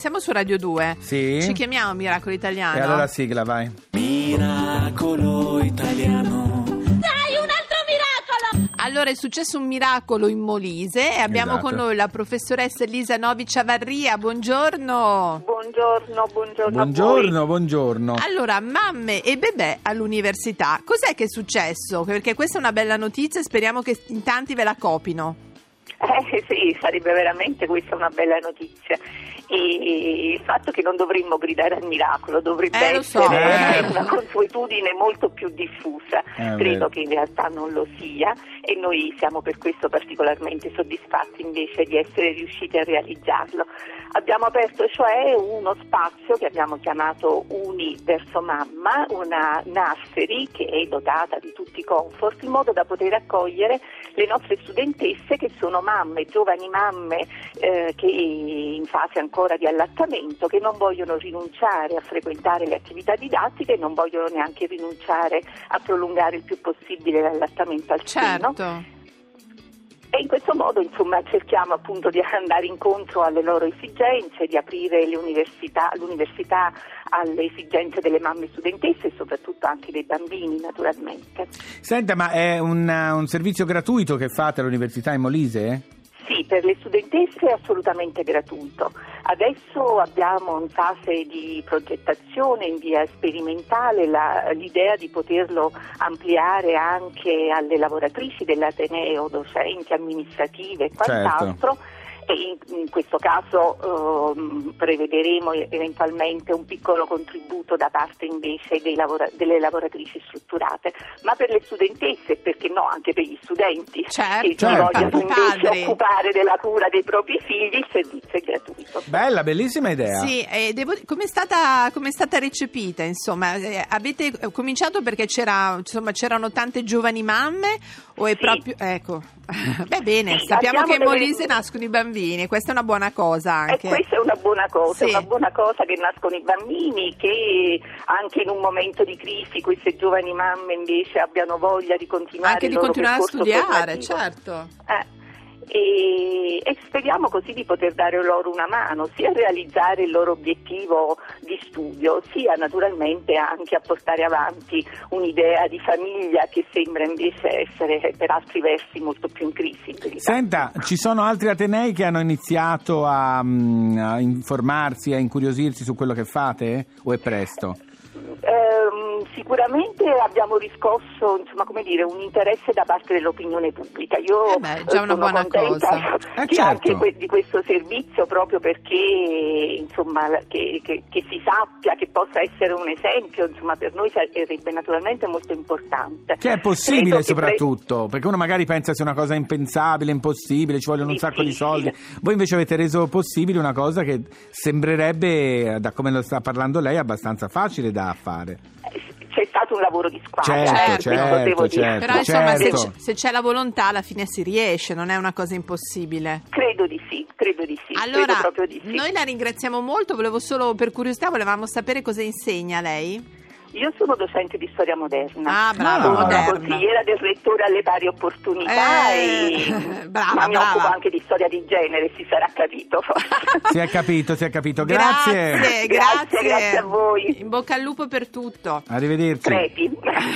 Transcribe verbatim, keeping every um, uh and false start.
Siamo su Radio due. Sì. Ci chiamiamo Miracolo Italiano. E allora sigla, vai. Miracolo Italiano. Dai, un altro miracolo! Allora è successo un miracolo in Molise e abbiamo Esatto. con noi la professoressa Elisa Novi Ciavarria. Buongiorno. Buongiorno, buongiorno. Buongiorno, buongiorno. Allora, mamme e bebè all'università. Cos'è che è successo? Perché questa è una bella notizia e speriamo che in tanti ve la copino. Eh sì, sarebbe veramente questa una bella notizia. E il fatto che non dovremmo gridare al miracolo dovrebbe Eh, lo essere so. Eh. una consuetudine molto più diffusa. Eh, Credo vero. che in realtà non lo sia e noi siamo per questo particolarmente soddisfatti invece di essere riusciti a realizzarlo. Abbiamo aperto cioè uno spazio che abbiamo chiamato Uni verso Mamma, una nursery che è dotata di tutti i comfort in modo da poter accogliere le nostre studentesse che sono mamme, giovani mamme eh, che in fase ancora di allattamento, che non vogliono rinunciare a frequentare le attività didattiche e non vogliono neanche rinunciare a prolungare il più possibile l'allattamento al seno. Certo. E in questo modo, insomma, cerchiamo appunto di andare incontro alle loro esigenze, di aprire le università, l'università alle esigenze delle mamme studentesse e soprattutto anche dei bambini, naturalmente. Senta, ma è un, un servizio gratuito che fate all'università in Molise? Sì, per le studentesse è assolutamente gratuito. Adesso abbiamo in fase di progettazione, in via sperimentale, la, l'idea di poterlo ampliare anche alle lavoratrici dell'Ateneo, docenti, amministrative e quant'altro. Certo. E in, in questo caso ehm, prevederemo eventualmente un piccolo contributo da parte invece dei lavora- delle lavoratrici strutturate, ma per le studentesse e perché no anche per gli studenti Certo, che si certo. vogliono invece Padri. occupare della cura dei propri figli, il servizio è gratuito. Bella, bellissima idea. Sì, e devo come è stata come è stata recepita, insomma, eh, avete cominciato perché c'era insomma c'erano tante giovani mamme o è Sì. proprio ecco. Beh, bene, Sì, sappiamo abbiamo che in delle- Molise nascono i bambini, questa è una buona cosa E anche. questa è una buona cosa, Sì. una buona cosa che nascono i bambini, che anche in un momento di crisi queste giovani mamme invece abbiano voglia di continuare Anche il di loro continuare a percorso studiare, formativo. certo. Eh, E, e speriamo così di poter dare loro una mano, sia a realizzare il loro obiettivo di studio, sia naturalmente anche a portare avanti un'idea di famiglia che sembra invece essere per altri versi molto più in crisi. In verità. Senta, ci sono altri atenei che hanno iniziato a, mm, a informarsi, a incuriosirsi su quello che fate? O è presto? Ehm, sicuramente abbiamo riscosso, insomma, come dire, un interesse da parte dell'opinione pubblica. Io Eh beh, già una sono buona contenta cosa. Eh, che certo. anche que- di questo servizio, proprio perché insomma che, che, che si sappia, che possa essere un esempio, insomma, per noi sarebbe naturalmente molto importante. Che è possibile Credo che soprattutto, perché uno magari pensa sia una cosa impensabile, impossibile, ci vogliono un sacco di soldi. Voi invece avete reso possibile una cosa che sembrerebbe, da come lo sta parlando lei, abbastanza facile da fare. C'è stato un lavoro di squadra, Certo, eh, questo certo, devo dire. certo. Però insomma se, certo. c- se c'è la volontà alla fine si riesce, non è una cosa impossibile. Credo di sì, credo di sì, Allora, credo proprio di sì. noi la ringraziamo molto, volevo solo per curiosità, volevamo sapere cosa insegna lei. Io sono docente di storia moderna. Ah, brava, sono la moderna. consigliera del rettore alle pari opportunità Eh, e brava, ma mi brava. occupo anche di storia di genere, si sarà capito forse. Si è capito, si è capito. Grazie. Grazie, Grazie, grazie a voi. In bocca al lupo per tutto. Arrivederci. Preti.